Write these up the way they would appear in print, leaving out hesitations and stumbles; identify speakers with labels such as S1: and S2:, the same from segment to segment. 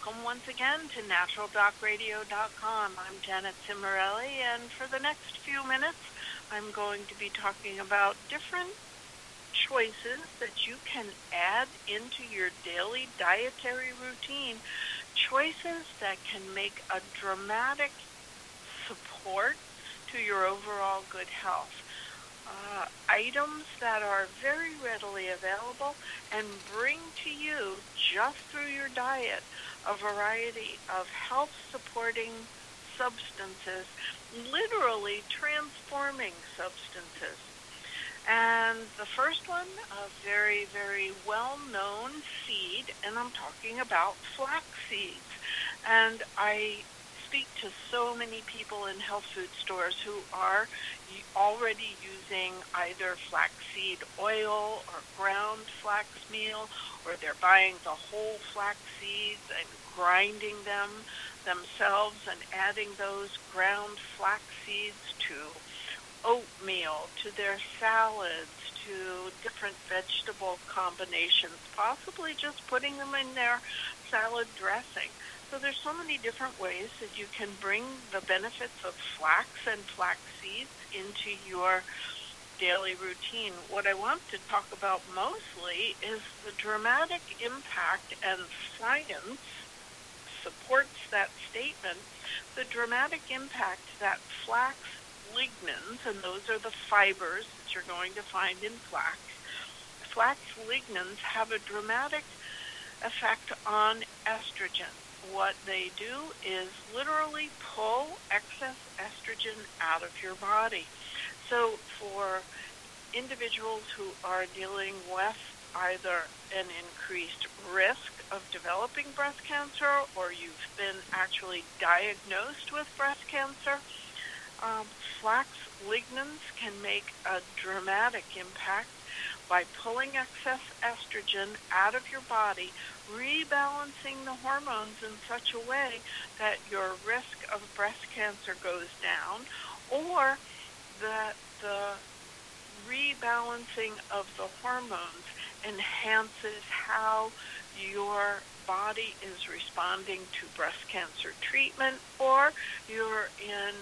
S1: welcome once again to naturaldoc.radio.com. I'm Janet Cimarelli, and for the next few minutes, I'm going to be talking about different choices that you can add into your daily dietary routine, choices that can make a dramatic support to your overall good health. Items that are very readily available and bring to you, just through your diet, a variety of health-supporting substances, literally transforming substances. And the first one, a very, very well-known seed, and I'm talking about flax seeds. And I speak to so many people in health food stores who are already using either flaxseed oil or ground flax meal, or they're buying the whole flax seeds and grinding them themselves and adding those ground flax seeds to oatmeal, to their salads, to different vegetable combinations, possibly just putting them in their salad dressing. So there's so many different ways that you can bring the benefits of flax and flax seeds into your daily routine. What I want to talk about mostly is the dramatic impact, and science supports that statement, the dramatic impact that flax lignans, and those are the fibers that you're going to find in flax, flax lignans have a dramatic effect on estrogen. What they do is literally pull excess estrogen out of your body. So for individuals who are dealing with either an increased risk of developing breast cancer, or you've been actually diagnosed with breast cancer, flax lignans can make a dramatic impact by pulling excess estrogen out of your body, rebalancing the hormones in such a way that your risk of breast cancer goes down, or that the rebalancing of the hormones enhances how your body is responding to breast cancer treatment, or you're in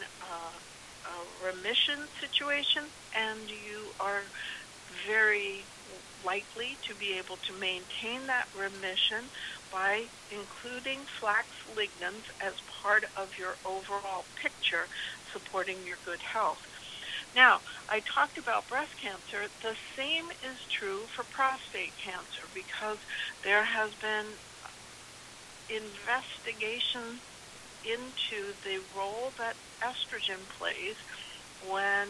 S1: a remission situation and you are very likely to be able to maintain that remission by including flax lignans as part of your overall picture supporting your good health. Now, I talked about breast cancer. The same is true for prostate cancer, because there has been investigation into the role that estrogen plays when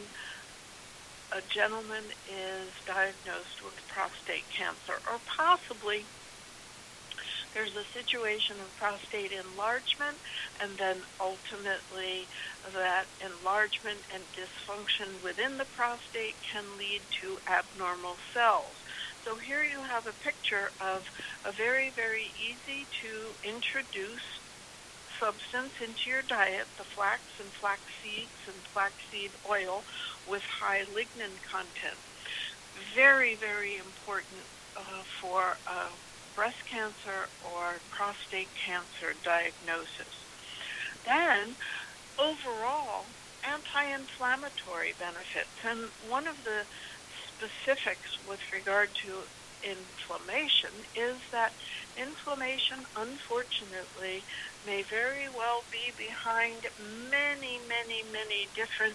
S1: a gentleman is diagnosed with prostate cancer, or possibly there's a situation of prostate enlargement, and then ultimately that enlargement and dysfunction within the prostate can lead to abnormal cells. So here you have a picture of a very, very easy to introduce substance into your diet, the flax and flax seeds and flaxseed oil with high lignin content. Very, very important for breast cancer or prostate cancer diagnosis. Then, overall, anti-inflammatory benefits. And one of the specifics with regard to inflammation is that inflammation, unfortunately, may very well be behind many, many, many different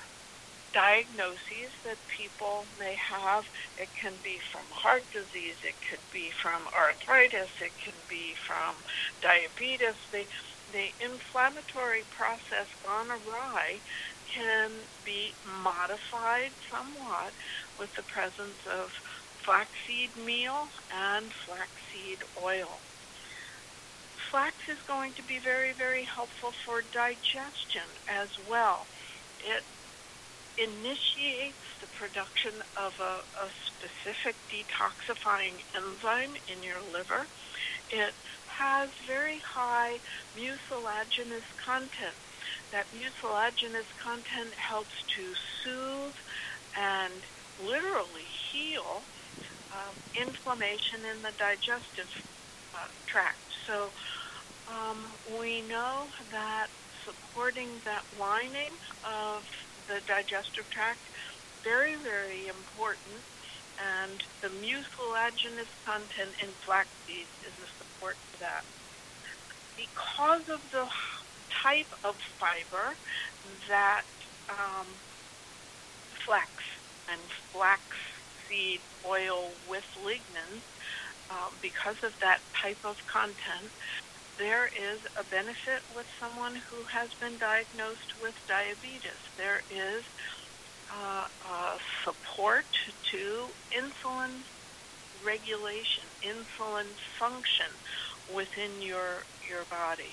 S1: diagnoses that people may have. It can be from heart disease, it could be from arthritis, it can be from diabetes. The inflammatory process gone awry can be modified somewhat with the presence of flaxseed meal and flaxseed oil. Flax is going to be very, very helpful for digestion as well. It initiates the production of a specific detoxifying enzyme in your liver. It has very high mucilaginous content. That mucilaginous content helps to soothe and literally heal inflammation in the digestive tract. So Um, we know that supporting that lining of the digestive tract, very, very important. And the mucilaginous content in flax seeds is a support for that. Because of the type of fiber that flax and flaxseed oil with lignans, because of that type of content, there is a benefit with someone who has been diagnosed with diabetes. There is support to insulin regulation, insulin function within your body.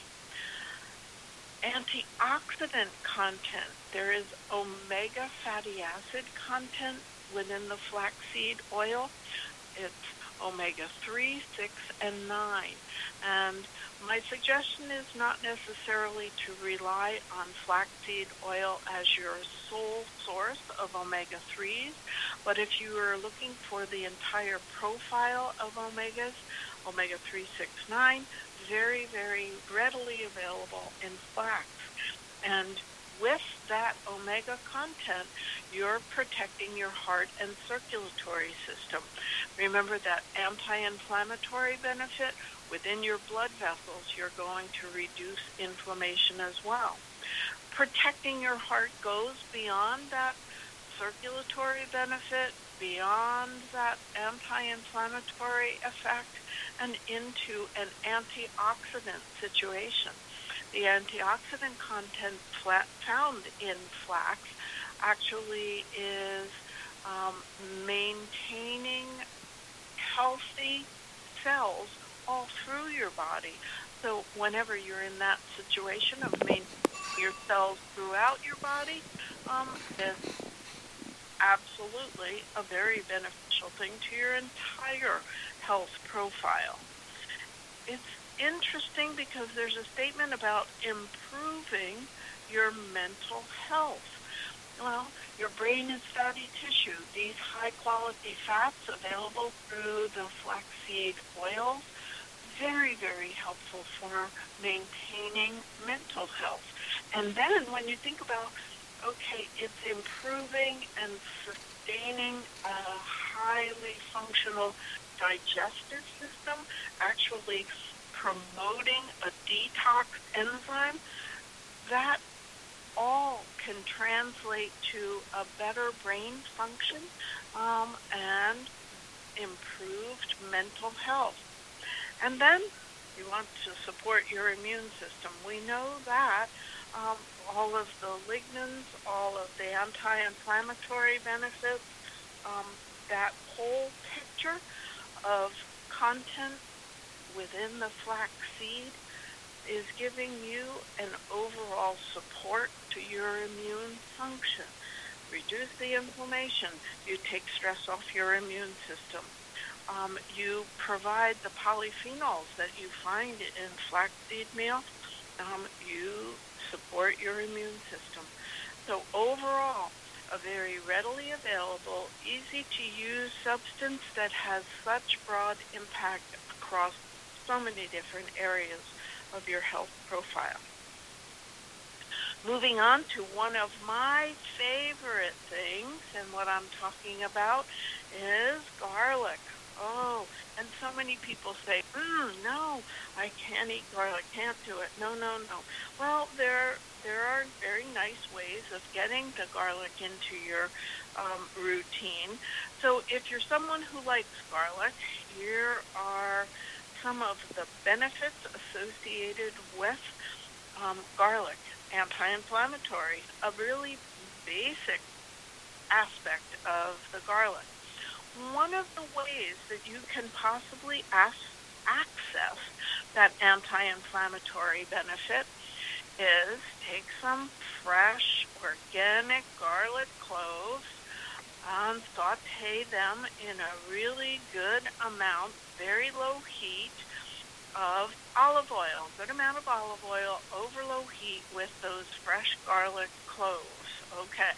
S1: Antioxidant content. There is omega fatty acid content within the flaxseed oil. It's omega-3, 6, and 9. And my suggestion is not necessarily to rely on flaxseed oil as your sole source of omega-3s, but if you are looking for the entire profile of omegas, omega-3, 6, 9, very, very readily available in flax. And with that omega content, you're protecting your heart and circulatory system. Remember that anti-inflammatory benefit within your blood vessels. You're going to reduce inflammation as well. Protecting your heart goes beyond that circulatory benefit, beyond that anti-inflammatory effect, and into an antioxidant situation. The antioxidant content found in flax actually is maintaining healthy cells all through your body. So whenever you're in that situation of maintaining your cells throughout your body, it's absolutely a very beneficial thing to your entire health profile. It's interesting because there's a statement about improving your mental health. Well, your brain is fatty tissue. These high-quality fats available through the flaxseed oils, very, very helpful for maintaining mental health. And then when you think about, okay, it's improving and sustaining a highly functional digestive system, actually promoting a detox enzyme, that all can translate to a better brain function and improved mental health. And then you want to support your immune system. We know that all of the lignans, all of the anti-inflammatory benefits, that whole picture of content within the flax seed is giving you an overall support to your immune function. Reduce the inflammation. You take stress off your immune system. You provide the polyphenols that you find in flaxseed meal. You support your immune system. So overall, a very readily available, easy-to-use substance that has such broad impact across so many different areas of your health profile. Moving on to one of my favorite things, and what I'm talking about is garlic. Oh, and so many people say, no, I can't eat garlic, can't do it. No. Well, there are very nice ways of getting the garlic into your routine. So if you're someone who likes garlic, here are some of the benefits associated with garlic. Anti-inflammatory, a really basic aspect of the garlic. One of the ways that you can possibly access that anti-inflammatory benefit is take some fresh, organic garlic cloves and saute them in a really good amount, very low heat, of olive oil, good amount of olive oil over low heat with those fresh garlic cloves. Okay.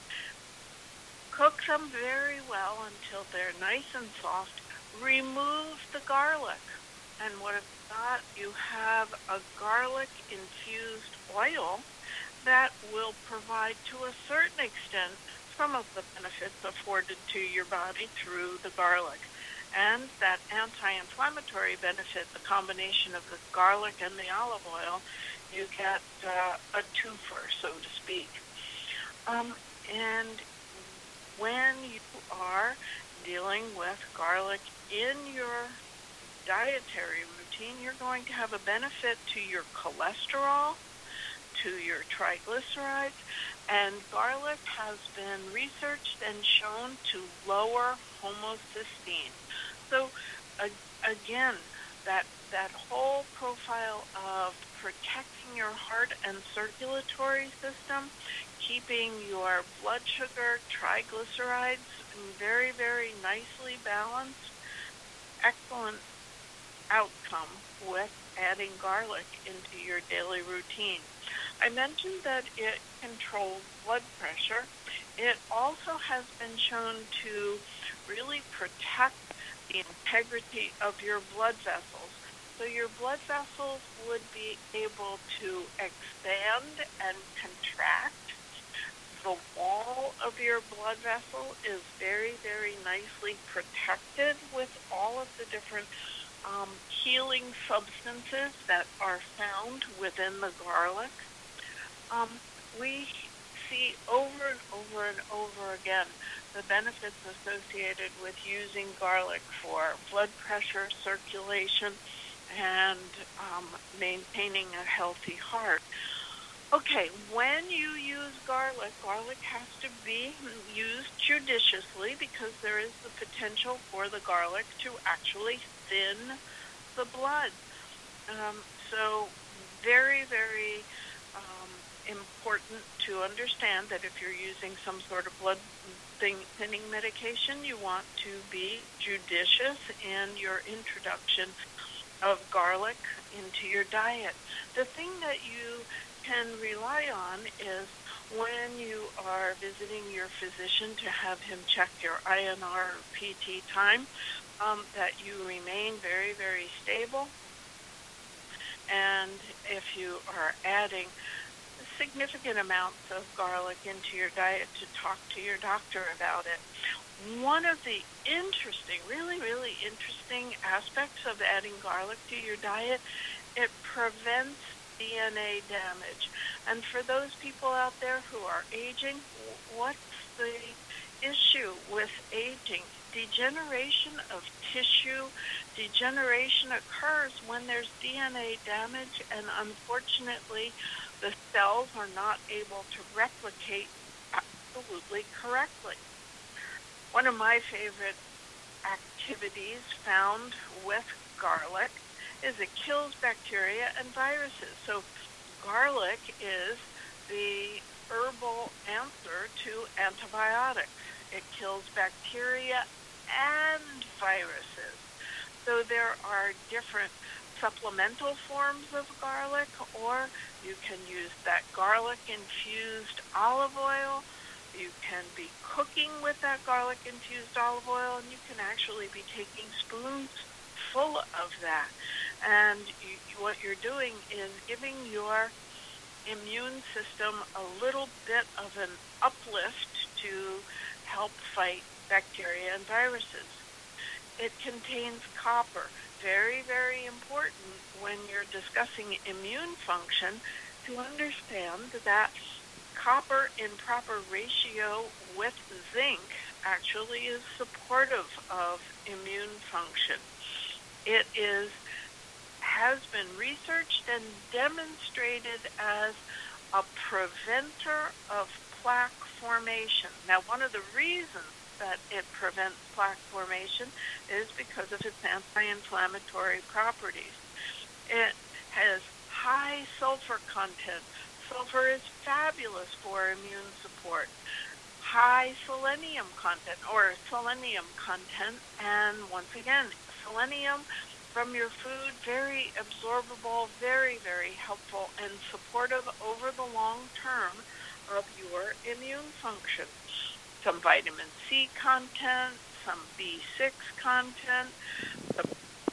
S1: Cook them very well until they're nice and soft. Remove the garlic. And what if not? You have a garlic-infused oil that will provide, to a certain extent, some of the benefits afforded to your body through the garlic. And that anti-inflammatory benefit, the combination of the garlic and the olive oil, you get a twofer, so to speak. And when you are dealing with garlic in your dietary routine, you're going to have a benefit to your cholesterol, to your triglycerides, and garlic has been researched and shown to lower homocysteine. So again, that whole profile of protecting your heart and circulatory system, keeping your blood sugar, triglycerides very, very nicely balanced, excellent outcome with adding garlic into your daily routine. I mentioned that it controls blood pressure. It also has been shown to really protect the integrity of your blood vessels. So your blood vessels would be able to expand and contract. The wall of your blood vessel is very, very nicely protected with all of the different healing substances that are found within the garlic. We see over and over and over again the benefits associated with using garlic for blood pressure, circulation, and maintaining a healthy heart. Okay, when you use garlic, garlic has to be used judiciously because there is the potential for the garlic to actually thin the blood. So very, very important to understand that if you're using some sort of blood thinning medication, you want to be judicious in your introduction of garlic into your diet. The thing that you can rely on is when you are visiting your physician to have him check your INR or PT time, that you remain very, very stable. And if you are adding significant amounts of garlic into your diet, to talk to your doctor about it. One of the interesting, really, really interesting aspects of adding garlic to your diet, it prevents DNA damage. And for those people out there who are aging, what's the issue with aging? Degeneration of tissue, degeneration occurs when there's DNA damage, and unfortunately, the cells are not able to replicate absolutely correctly. One of my favorite activities found with garlic is it kills bacteria and viruses. So garlic is the herbal answer to antibiotics. It kills bacteria and viruses. So there are different supplemental forms of garlic, or you can use that garlic-infused olive oil. You can be cooking with that garlic-infused olive oil, and you can actually be taking spoons full of that. And what you're doing is giving your immune system a little bit of an uplift to help fight bacteria and viruses. It contains copper. Very, very important when you're discussing immune function to understand that copper in proper ratio with zinc actually is supportive of immune function. It has been researched and demonstrated as a preventer of plaque formation. Now, one of the reasons that it prevents plaque formation is because of its anti-inflammatory properties. It has high sulfur content. Sulfur is fabulous for immune support. High selenium content, and once again, selenium from your food, very absorbable, very, very helpful and supportive over the long term of your immune function. Some vitamin C content, some B6 content. The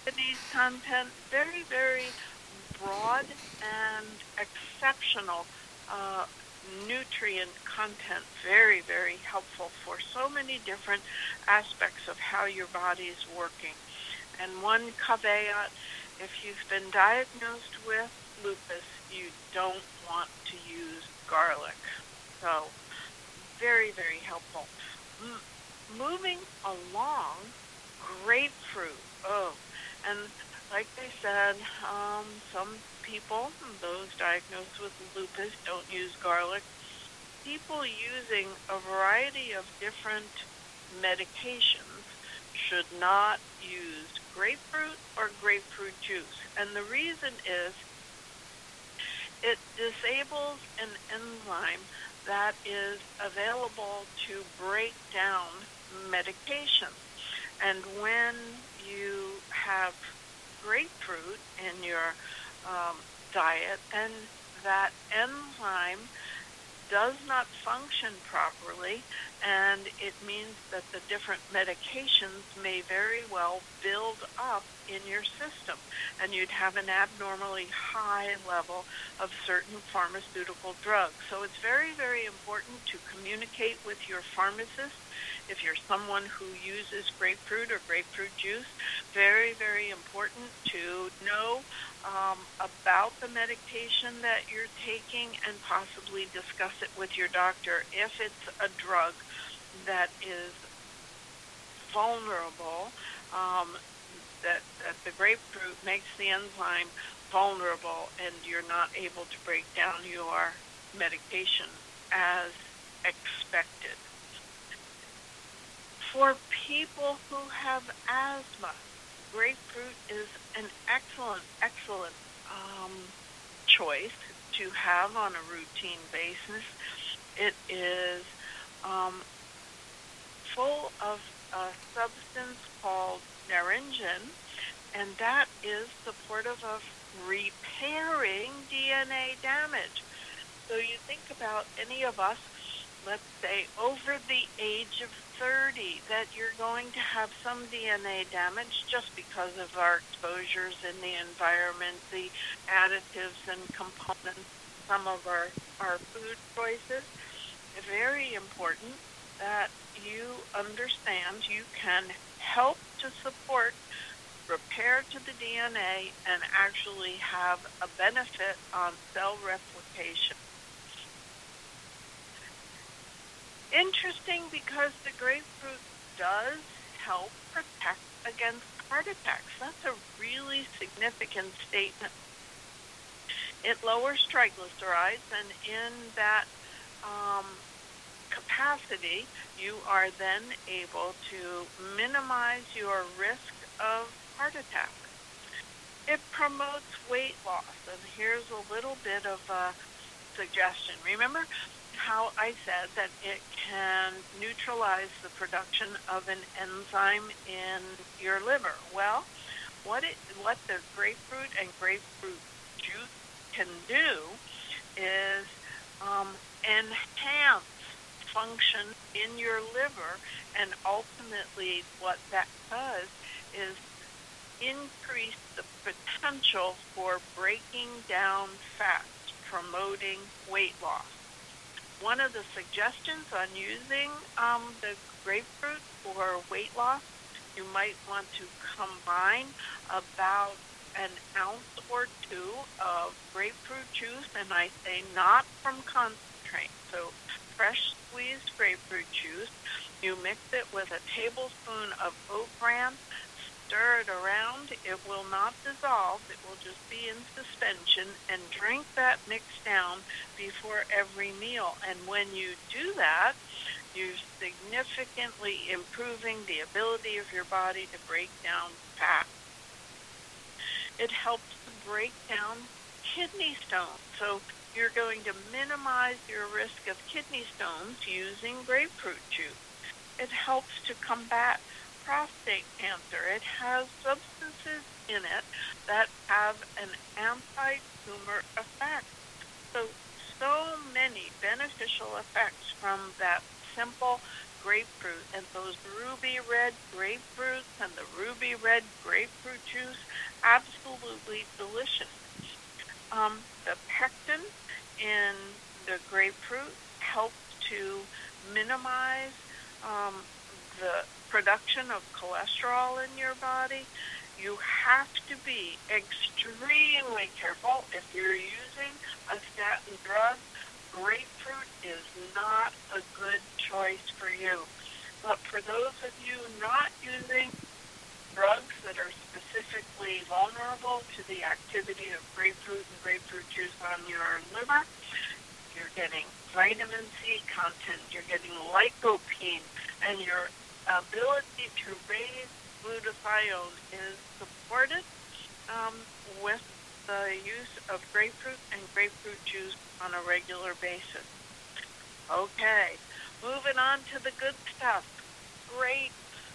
S1: Japanese content, very, very broad and exceptional uh, nutrient content, very, very helpful for so many different aspects of how your body is working. And one caveat, if you've been diagnosed with lupus, you don't want to use garlic. So very, very helpful. Moving along, grapefruit. Oh, and like they said, some people, those diagnosed with lupus, don't use garlic. People using a variety of different medications should not use grapefruit or grapefruit juice. And the reason is it disables an enzyme that is available to break down medication. And when you have grapefruit in your diet and that enzyme does not function properly, and it means that the different medications may very well build up in your system, and you'd have an abnormally high level of certain pharmaceutical drugs. So it's very, very important to communicate with your pharmacist. If you're someone who uses grapefruit or grapefruit juice, very, very important to know about the medication that you're taking and possibly discuss it with your doctor if it's a drug that is vulnerable, that the grapefruit makes the enzyme vulnerable and you're not able to break down your medication as expected. For people who have asthma, grapefruit is an excellent, excellent choice to have on a routine basis. It is full of a substance called naringin, and that is supportive of repairing DNA damage. So you think about any of us, let's say over the age of 30, that you're going to have some DNA damage just because of our exposures in the environment, the additives and components, some of our food choices. It's very important that you understand you can help to support repair to the DNA and actually have a benefit on cell replication. Interesting, because the grapefruit does help protect against heart attacks. That's a really significant statement. It lowers triglycerides, and in that capacity, you are then able to minimize your risk of heart attack. It promotes weight loss, and here's a little bit of a suggestion. Remember how I said that it can neutralize the production of an enzyme in your liver? Well, what the grapefruit and grapefruit juice can do is enhance function in your liver, and ultimately what that does is increase the potential for breaking down fat, promoting weight loss. One of the suggestions on using the grapefruit for weight loss, you might want to combine about an ounce or two of grapefruit juice, and I say not from concentrate. So fresh squeezed grapefruit juice, you mix it with a tablespoon of oat bran, stir it around. It will not dissolve. It will just be in suspension, and drink that mix down before every meal. And when you do that, you're significantly improving the ability of your body to break down fat. It helps to break down kidney stones. So you're going to minimize your risk of kidney stones using grapefruit juice. It helps to combat prostate cancer. It has substances in it that have an anti-tumor effect. So many beneficial effects from that simple grapefruit, and those ruby red grapefruits and the ruby red grapefruit juice, absolutely delicious. The pectin in the grapefruit helps to minimize the production of cholesterol in your body. You have to be extremely careful if you're using a statin drug. Grapefruit is not a good choice for you. But for those of you not using drugs that are specifically vulnerable to the activity of grapefruit and grapefruit juice on your liver, you're getting vitamin C content, you're getting lycopene, and your ability to raise glutathione is supported with the use of grapefruit and grapefruit juice on a regular basis. Okay, moving on to the good stuff. Grapes.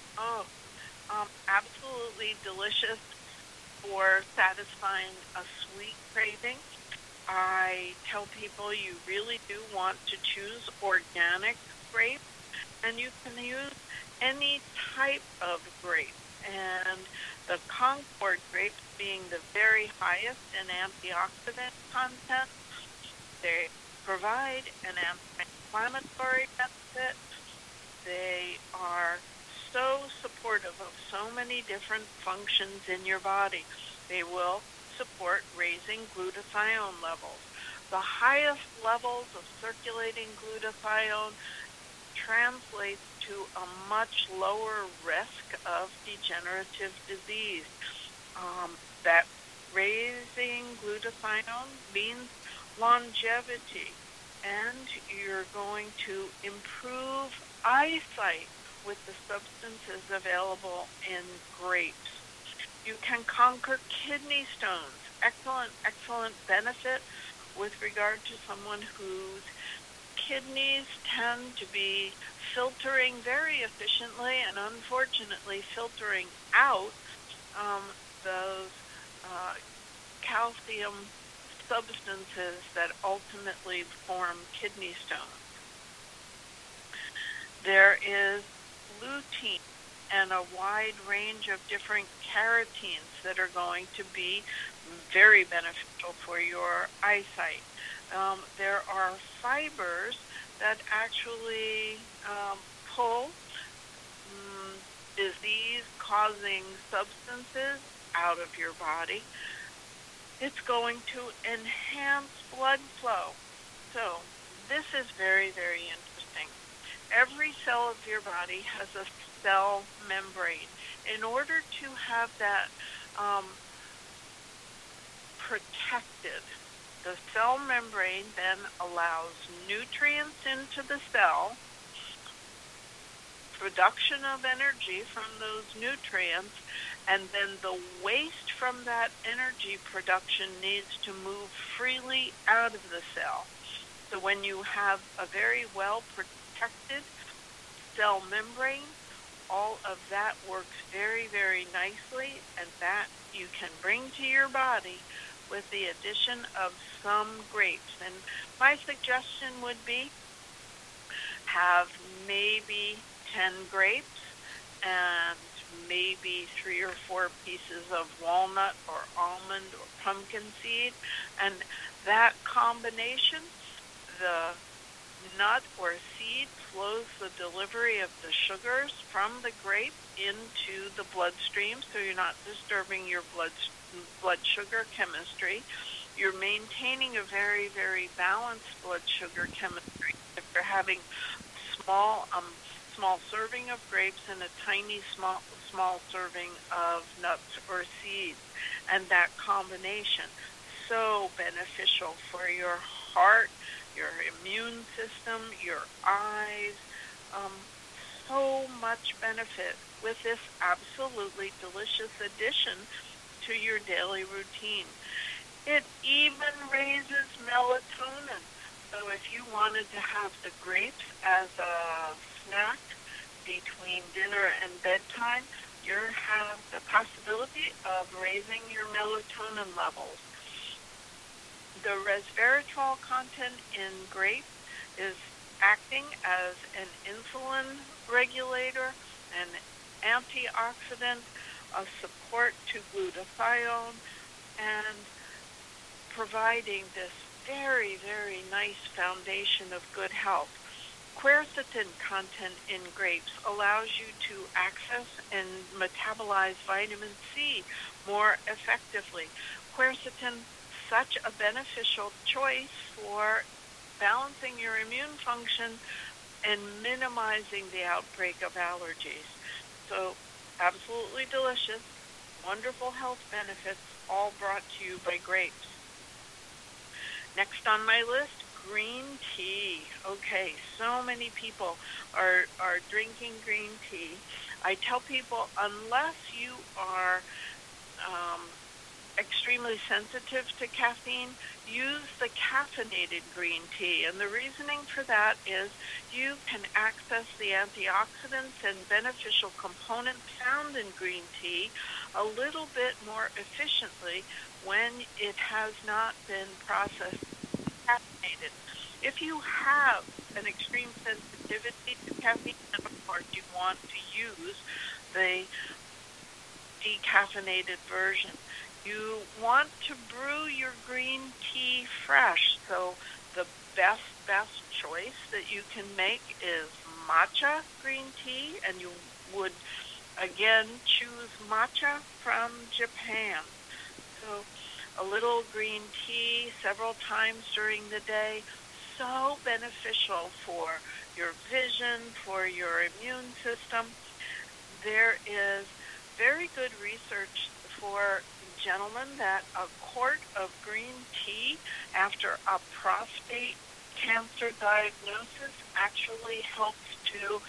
S1: Absolutely delicious for satisfying a sweet craving. I tell people you really do want to choose organic grapes, and you can use any type of grape. And the Concord grapes being the very highest in antioxidant content, they provide an anti-inflammatory benefit. They are so supportive of so many different functions in your body. They will support raising glutathione levels. The highest levels of circulating glutathione translates to a much lower risk of degenerative disease. That raising glutathione means longevity, and you're going to improve eyesight with the substances available in grapes. You can conquer kidney stones. Excellent benefit with regard to someone whose kidneys tend to be filtering very efficiently and unfortunately filtering out those calcium substances that ultimately form kidney stones. There is lutein and a wide range of different carotenes that are going to be very beneficial for your eyesight. There are fibers that actually pull disease-causing substances out of your body. It's going to enhance blood flow. So this is very, very interesting. Every cell of your body has a cell membrane. In order to have that protected, the cell membrane then allows nutrients into the cell, production of energy from those nutrients, and then the waste from that energy production needs to move freely out of the cell. So when you have a very well protected cell membrane, all of that works very, very nicely, and that you can bring to your body with the addition of some grapes. And my suggestion would be have maybe 10 grapes and maybe 3 or 4 pieces of walnut or almond or pumpkin seed. And that combination, the nut or seed flows the delivery of the sugars from the grape into the bloodstream, so you're not disturbing your blood sugar chemistry. You're maintaining a very, very balanced blood sugar chemistry. If you're having small serving of grapes and a tiny small serving of nuts or seeds, and that combination, so beneficial for your heart, your immune system, your eyes, so much benefit with this absolutely delicious addition to your daily routine. It even raises melatonin. So if you wanted to have the grapes as a snack between dinner and bedtime, you have the possibility of raising your melatonin levels. The resveratrol content in grapes is acting as an insulin regulator, an antioxidant, a support to glutathione, and providing this very, very nice foundation of good health. Quercetin content in grapes allows you to access and metabolize vitamin C more effectively. Quercetin, such a beneficial choice for balancing your immune function and minimizing the outbreak of allergies. So, absolutely delicious, wonderful health benefits, all brought to you by grapes. Next on my list, green tea. Okay, so many people are drinking green tea. I tell people, unless you are extremely sensitive to caffeine, use the caffeinated green tea. And the reasoning for that is you can access the antioxidants and beneficial components found in green tea a little bit more efficiently when it has not been processed caffeinated. If you have an extreme sensitivity to caffeine, then of course you want to use the decaffeinated version. You want to brew your green tea fresh, so the best choice that you can make is matcha green tea, and you would again choose matcha from Japan. So a little green tea several times during the day, so beneficial for your vision, for your immune system. There is very good research for gentlemen that a quart of green tea after a prostate cancer diagnosis actually helps to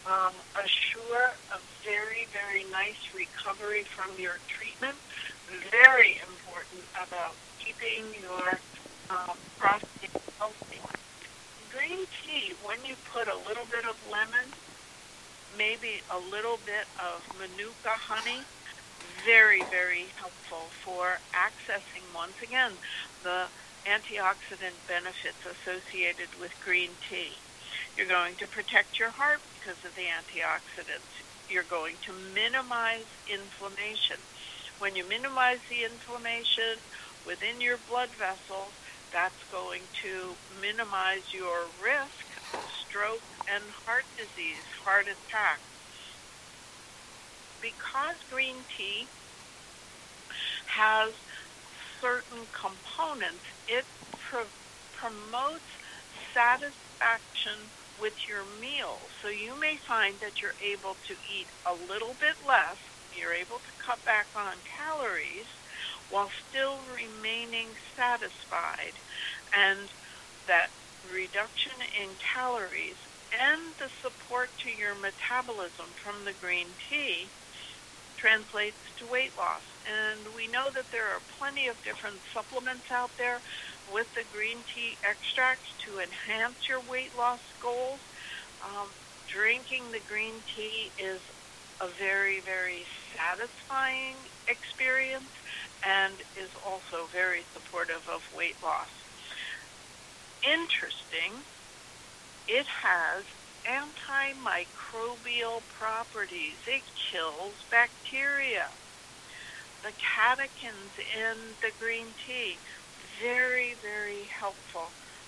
S1: assure a very, very nice recovery from your treatment. Very important about keeping your prostate healthy. Green tea, when you put a little bit of lemon, maybe a little bit of Manuka honey, very, very helpful for accessing, once again, the antioxidant benefits associated with green tea. You're going to protect your heart because of the antioxidants. You're going to minimize inflammation. When you minimize the inflammation within your blood vessels, that's going to minimize your risk of stroke and heart disease, heart attack. Because green tea has certain components, it promotes satisfaction with your meals. So you may find that you're able to eat a little bit less, you're able to cut back on calories while still remaining satisfied. And that reduction in calories and the support to your metabolism from the green tea translates to weight loss. And we know that there are plenty of different supplements out there with the green tea extracts to enhance your weight loss goals. Drinking the green tea is a very, very satisfying experience and is also very supportive of weight loss. Interesting, it has antimicrobial properties. It kills bacteria. The catechins in the green tea, very, very helpful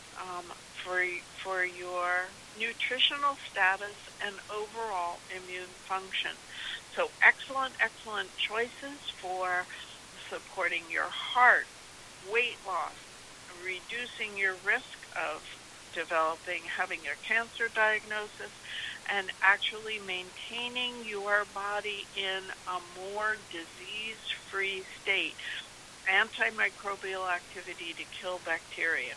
S1: for your nutritional status and overall immune function. So excellent choices for supporting your heart, weight loss, reducing your risk of having a cancer diagnosis, and actually maintaining your body in a more disease-free state. Antimicrobial activity to kill bacteria.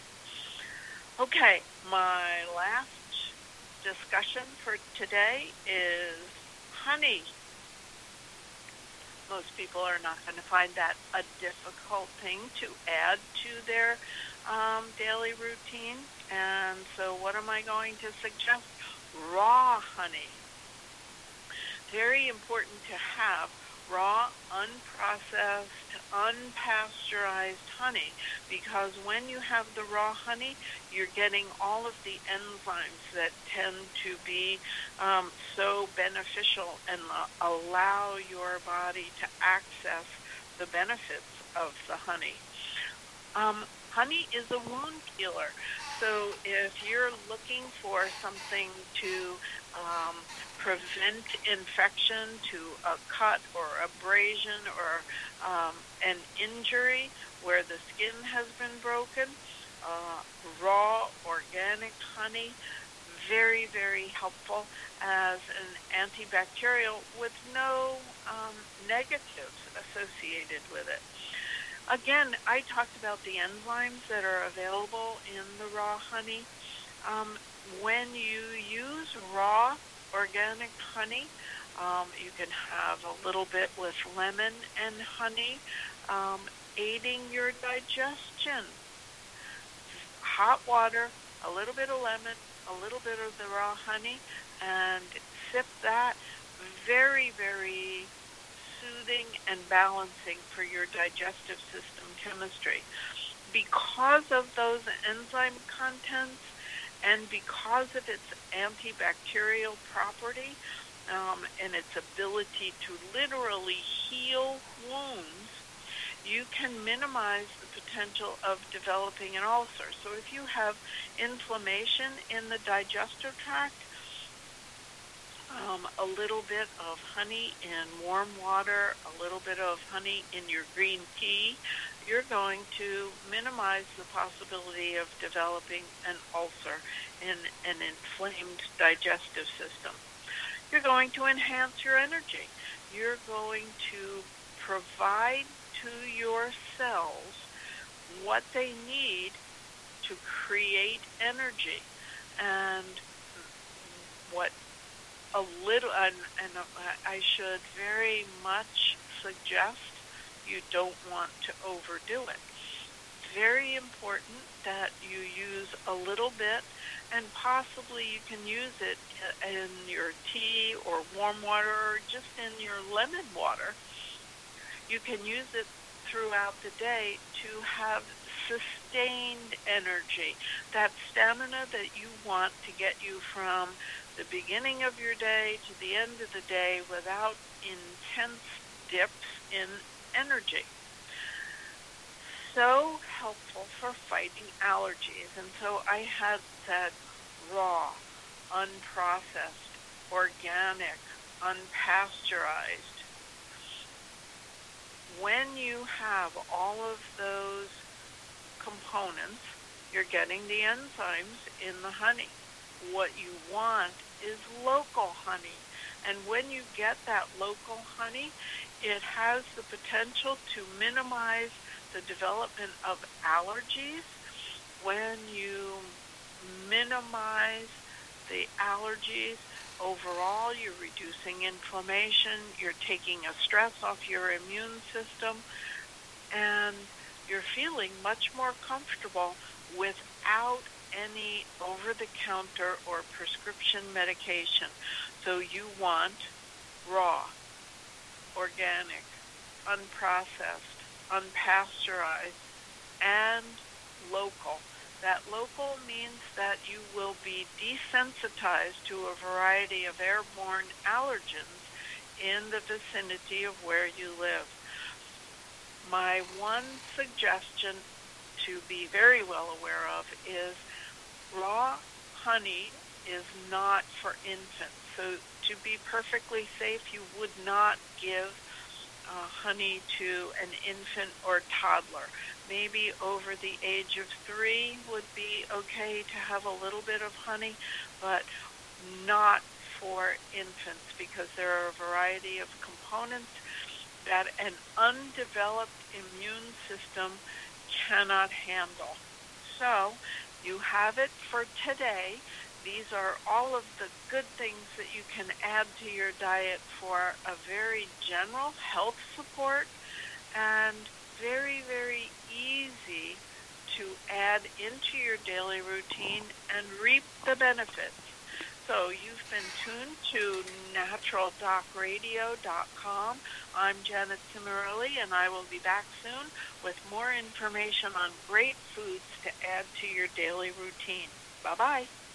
S1: Okay, my last discussion for today is honey. Most people are not going to find that a difficult thing to add to their daily routine. And so what am I going to suggest? Raw honey. Very important to have raw, unprocessed, unpasteurized honey, because when you have the raw honey, you're getting all of the enzymes that tend to be so beneficial and allow your body to access the benefits of the honey. Honey is a wound healer. So if you're looking for something to prevent infection to a cut or abrasion or an injury where the skin has been broken, raw organic honey, very, very helpful as an antibacterial with no negatives associated with it. Again, I talked about the enzymes that are available in the raw honey. When you use raw organic honey, you can have a little bit with lemon and honey, aiding your digestion. Hot water, a little bit of lemon, a little bit of the raw honey, and sip that. Very, very soothing and balancing for your digestive system chemistry. Because of those enzyme contents and because of its antibacterial property and its ability to literally heal wounds, you can minimize the potential of developing an ulcer. So if you have inflammation in the digestive tract, a little bit of honey in warm water, a little bit of honey in your green tea, you're going to minimize the possibility of developing an ulcer in an inflamed digestive system. You're going to enhance your energy. You're going to provide to your cells what they need to create energy. And what a little, and I should very much suggest you don't want to overdo it. It's very important that you use a little bit, and possibly you can use it in your tea or warm water or just in your lemon water. You can use it throughout the day to have sustained energy, that stamina that you want to get you from the beginning of your day to the end of the day without intense dips in energy. So helpful for fighting allergies. And so I had said raw, unprocessed, organic, unpasteurized. When you have all of those components, you're getting the enzymes in the honey. What you want is local honey. And when you get that local honey, it has the potential to minimize the development of allergies. When you minimize the allergies, overall you're reducing inflammation, you're taking a stress off your immune system, and you're feeling much more comfortable without any over-the-counter or prescription medication. So you want raw, organic, unprocessed, unpasteurized, and local. That local means that you will be desensitized to a variety of airborne allergens in the vicinity of where you live. My one suggestion to be very well aware of is raw honey is not for infants. So to be perfectly safe, you would not give honey to an infant or toddler. Maybe over the age of 3 would be okay to have a little bit of honey, but not for infants because there are a variety of components that an undeveloped immune system cannot handle. So you have it for today. These are all of the good things that you can add to your diet for a very general health support and very, very easy to add into your daily routine and reap the benefits. So you've been tuned to naturaldocradio.com. I'm Janet Cimarelli, and I will be back soon with more information on great foods to add to your daily routine. Bye-bye.